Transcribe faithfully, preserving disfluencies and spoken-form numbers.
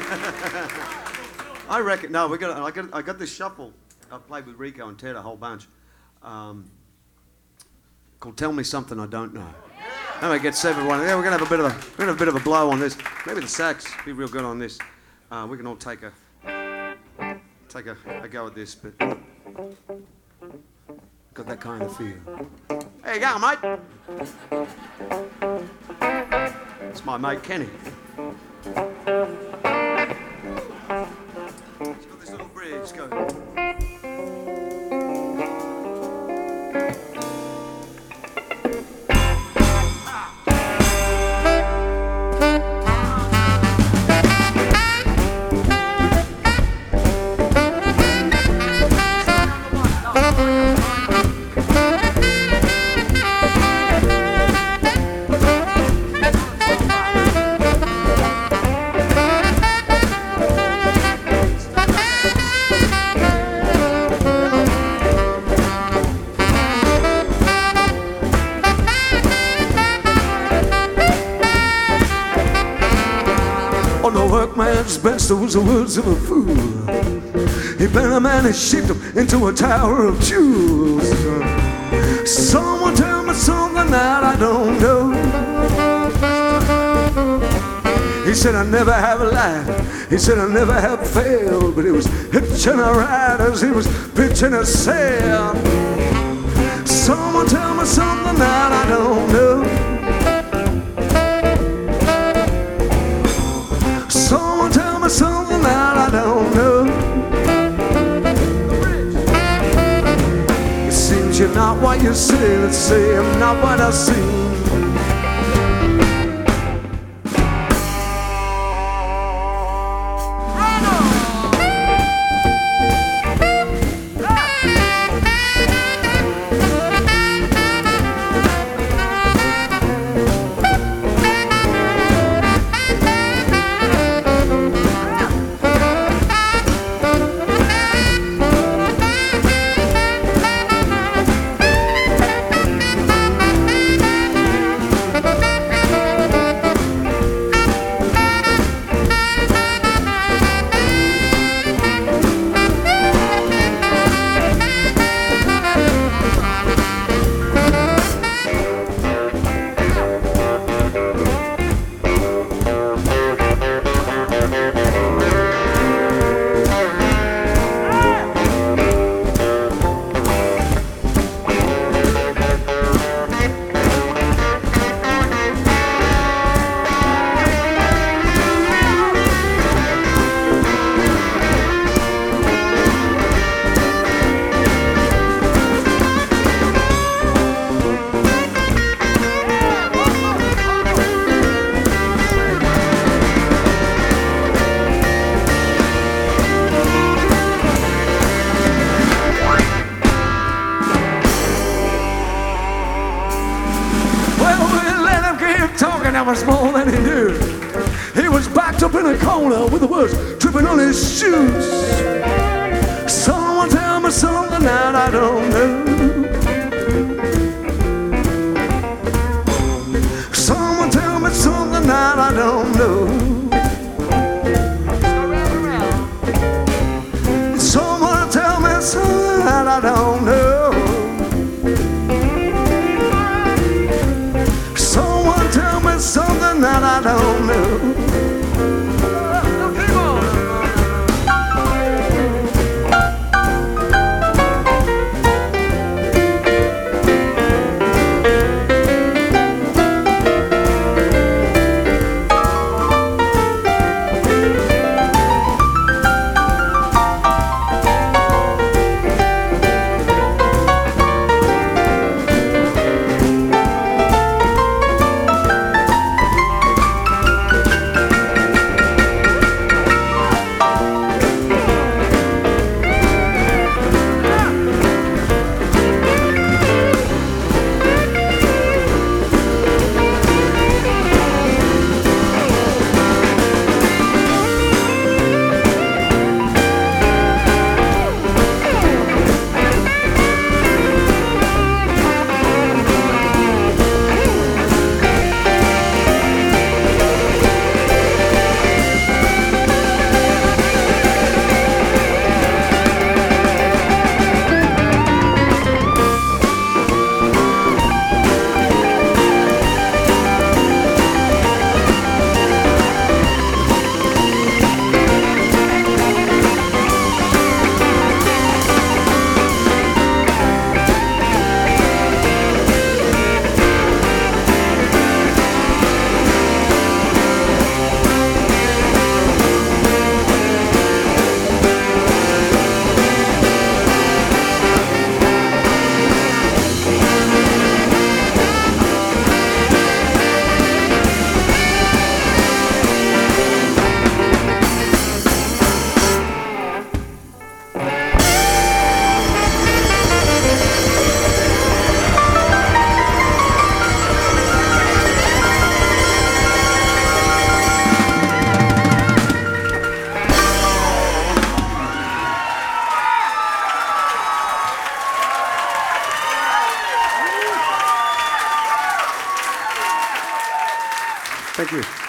I reckon. No, we got. I got. I got this shuffle. I played with Rico and Ted a whole bunch. Um, called "Tell Me Something I Don't Know." Then we get seven one. Yeah, we're gonna have a bit of a. We're gonna have a bit of a blow on this. Maybe the sax be real good on this. Uh, we can all take a. Take a, a go at this, but got that kind of feel. There you go, mate. It's my mate Kenny. It's got this little bridge going. Best those the words of a fool. He bent a man and shaped him into a tower of jewels. Someone tell me something that I don't know. He said I never have lied. He said I never have failed. But he was hitching a ride as he was pitching a sail. Someone tell me something that I don't know. Someone tell me something that I don't know. It seems you're not what you say. Let's say I'm not what I seem. Was more than he knew. He was backed up in a corner with the words dripping on his shoes. Someone tell me something that I don't know. Someone tell me something that I don't know. Someone tell me something that I don't know. Something that I don't know. Thank you.